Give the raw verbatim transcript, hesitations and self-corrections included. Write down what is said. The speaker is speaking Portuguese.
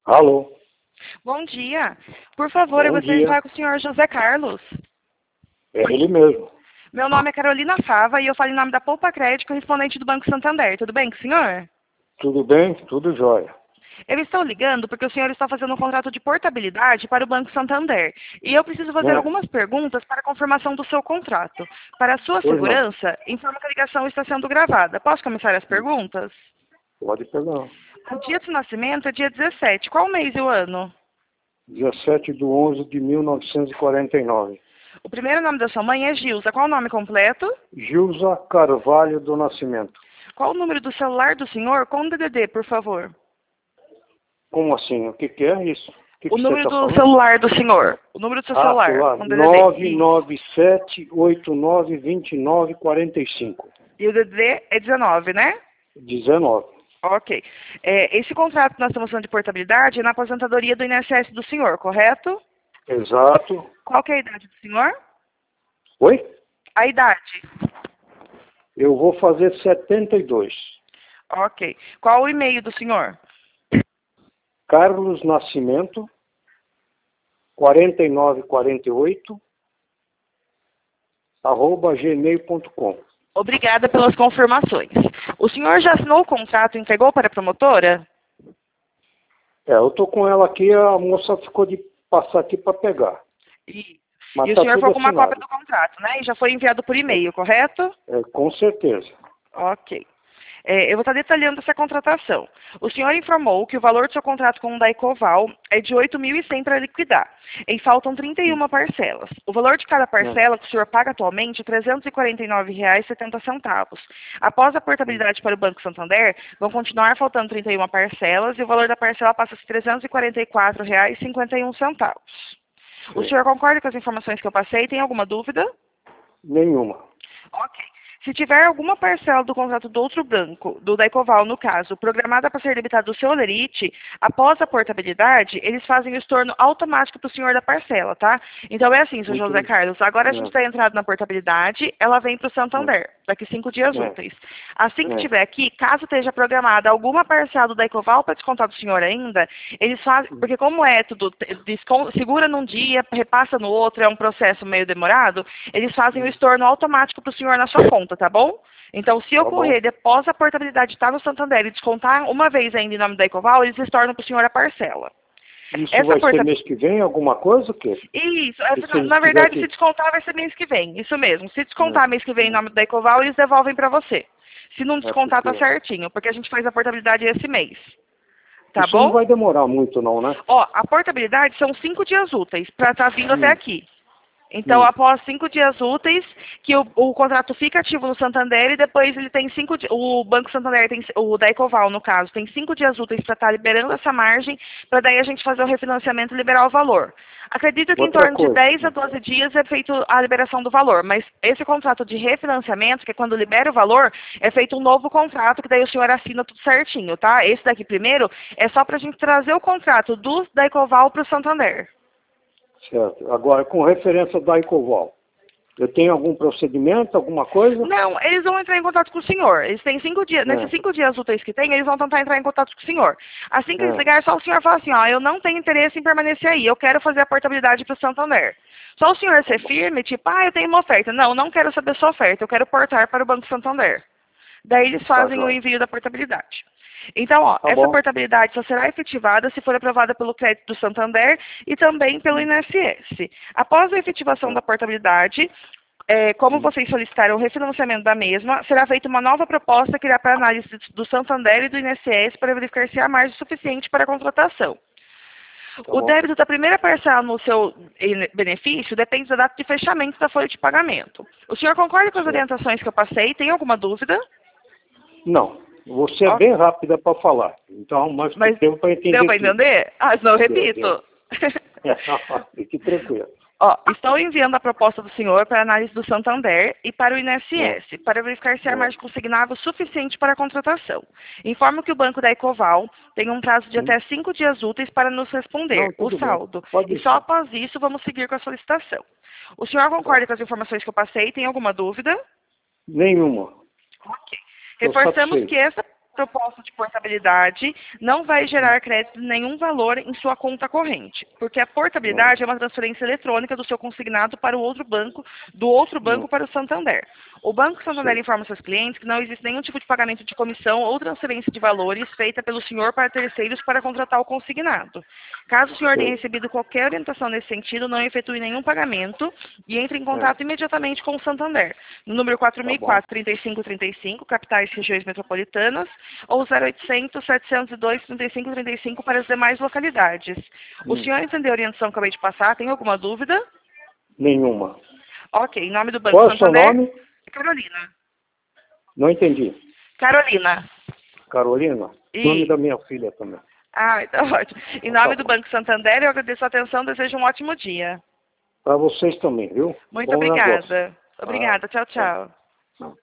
Alô? Bom dia. Por favor, eu Bom gostaria de dia. falar com o senhor José Carlos. É ele mesmo. Meu nome é Carolina Fava e eu falo em nome da Poupa Crédito, correspondente do Banco Santander. Tudo bem com o senhor? Tudo bem? Tudo jóia. Eu estou ligando porque o senhor está fazendo um contrato de portabilidade para o Banco Santander. E eu preciso fazer É. algumas perguntas para a confirmação do seu contrato. Para a sua Pois não. segurança, informo que a ligação está sendo gravada. Posso começar as perguntas? Pode pegar. O dia de nascimento é dia dezessete. Qual mês e o ano? dezessete de onze de mil novecentos e quarenta e nove. O primeiro nome da sua mãe é Gilza. Qual o nome completo? Gilza Carvalho do Nascimento. Qual o número do celular do senhor com D D D, por favor? Como assim? O que, que é isso? O que, O que você número está do falando? celular do senhor. O número do seu Ah, celular celular. com D D D. nove nove sete oito nove dois nove quatro cinco. E o D D D é dezenove, né? dezenove. Ok. É, esse contrato que nós estamos falando de portabilidade é na aposentadoria do I N S S do senhor, correto? Exato. Qual que é a idade do senhor? Oi? A idade. Eu vou fazer setenta e dois. Ok. Qual o e-mail do senhor? Carlos Nascimento, quarenta e nove quarenta e oito, arroba gmail ponto com. Obrigada pelas confirmações. O senhor já assinou o contrato e entregou para a promotora? É, eu tô com ela aqui, a moça ficou de passar aqui para pegar. E, Mas e o tá senhor tudo foi com uma assinado. cópia do contrato, né? E já foi enviado por e-mail, correto? É, com certeza. Ok. É, eu vou estar detalhando essa contratação. O senhor informou que o valor do seu contrato com o Daicoval é de oito mil e cem para liquidar. E faltam trinta e uma parcelas. O valor de cada parcela que o senhor paga atualmente é trezentos e quarenta e nove reais e setenta centavos. Após a portabilidade para o Banco Santander, vão continuar faltando trinta e uma parcelas e o valor da parcela passa a ser trezentos e quarenta e quatro reais e cinquenta e um centavos. O Sim. senhor concorda com as informações que eu passei? Tem alguma dúvida? Nenhuma. Ok. Se tiver alguma parcela do contrato do outro banco, do Daicoval no caso, programada para ser debitada do seu Olerite, após a portabilidade, eles fazem o estorno automático para o senhor da parcela, tá? Então é assim, seu Muito José bem. Carlos, agora a gente É, está entrado na portabilidade, ela vem para o Santander, daqui cinco dias é, úteis. Assim que é. estiver aqui, caso esteja programada alguma parcela do Daicoval para descontar do senhor ainda, eles fazem, porque como é tudo, descon- segura num dia, repassa no outro, é um processo meio demorado, eles fazem o estorno automático para o senhor na sua conta, tá bom? Então, se Tá ocorrer, bom. depois a portabilidade estar no Santander e descontar uma vez ainda em nome da Ecoval, eles estornam para o senhor a parcela. Isso Essa vai ser porta... mês que vem, alguma coisa? O quê? Isso, E essa, se na tiver verdade, se aqui? descontar vai ser mês que vem, isso mesmo. Se descontar mês que vem em É, nome da Ecoval, eles devolvem para você. Se não é, é descontar, tá porque... certinho, porque a gente faz a portabilidade esse mês. Tá Isso não bom? vai demorar muito não, né? Ó, a portabilidade são cinco dias úteis para estar vindo até Hum, aqui. Então, hum. após cinco dias úteis, que o, o contrato fica ativo no Santander e depois ele tem cinco di- o Banco Santander, tem, o da Ecoval, no caso, tem cinco dias úteis para estar liberando essa margem, para daí a gente fazer o refinanciamento e liberar o valor. Acredito que em Outra torno de coisa. dez a doze dias é feito a liberação do valor, mas esse contrato de refinanciamento, que é quando libera o valor, é feito um novo contrato, que daí o senhor assina tudo certinho, tá? Esse daqui primeiro é só para a gente trazer o contrato do da Ecoval para o Santander. Certo. Agora, com referência da Ecoval, eu tenho algum procedimento, alguma coisa? Não, eles vão entrar em contato com o senhor. Eles têm cinco dias, nesses É, cinco dias úteis que tem, eles vão tentar entrar em contato com o senhor. Assim que eles é. ligarem, só o senhor fala assim, ó, eu não tenho interesse em permanecer aí, eu quero fazer a portabilidade para o Santander. Só o senhor ser firme, tipo, ah, eu tenho uma oferta. Não, não quero saber sua oferta, eu quero portar para o Banco Santander. Daí eles Tá fazem o jóia. envio da portabilidade. Então, ó, Tá essa bom. portabilidade só será efetivada se for aprovada pelo crédito do Santander e também pelo I N S S. Após a efetivação É. da portabilidade, é, como Hum. vocês solicitaram o refinanciamento da mesma, será feita uma nova proposta que irá para análise do Santander e do I N S S para verificar se há margem suficiente para a contratação. Tá O bom. débito da primeira parcela no seu benefício depende da data de fechamento da folha de pagamento. O senhor concorda com as Certo. orientações que eu passei? Tem alguma dúvida? Não. Você é Ó, bem rápida para falar. Então, mas mas deu para deu entender para tudo. entender? Ah, senão eu Deu, deu. repito. Fique tranquilo. Ó, estou enviando a proposta do senhor para análise do Santander e para o I N S É, S, para verificar se há é. margem consignável suficiente para a contratação. Informo que o Banco da Ecoval tem um prazo de Hum. até cinco dias úteis para nos responder Não, o tudo bem. saldo. Pode E só deixar. após isso vamos seguir com a solicitação. O senhor concorda Tá. com as informações que eu passei? Tem alguma dúvida? Nenhuma. Ok. Estou Reforçamos que satisfeito. essa proposta de portabilidade não vai gerar crédito de nenhum valor em sua conta corrente, porque a portabilidade é uma transferência eletrônica do seu consignado para o outro banco, do outro banco para o Santander. O Banco Santander informa seus clientes que não existe nenhum tipo de pagamento de comissão ou transferência de valores feita pelo senhor para terceiros para contratar o consignado. Caso o senhor tenha recebido qualquer orientação nesse sentido, não efetue nenhum pagamento e entre em contato imediatamente com o Santander, no número quatro mil e quatro, trinta e cinco trinta e cinco, capitais e regiões metropolitanas, ou zero oitocentos, setecentos e dois, trinta e cinco trinta e cinco para as demais localidades. Hum. O senhor entendeu a orientação que eu acabei de passar? Tem alguma dúvida? Nenhuma. Ok, em nome do Banco Qual Santander. Qual é o seu nome? Carolina. Não entendi. Carolina. Carolina? E... Nome da minha filha também. Ah, então ótimo. Em nome do Banco Santander, eu agradeço a atenção, desejo um ótimo dia. Para vocês também, viu? Muito Bom obrigada. negócio. Obrigada, ah, tchau, tchau. tchau.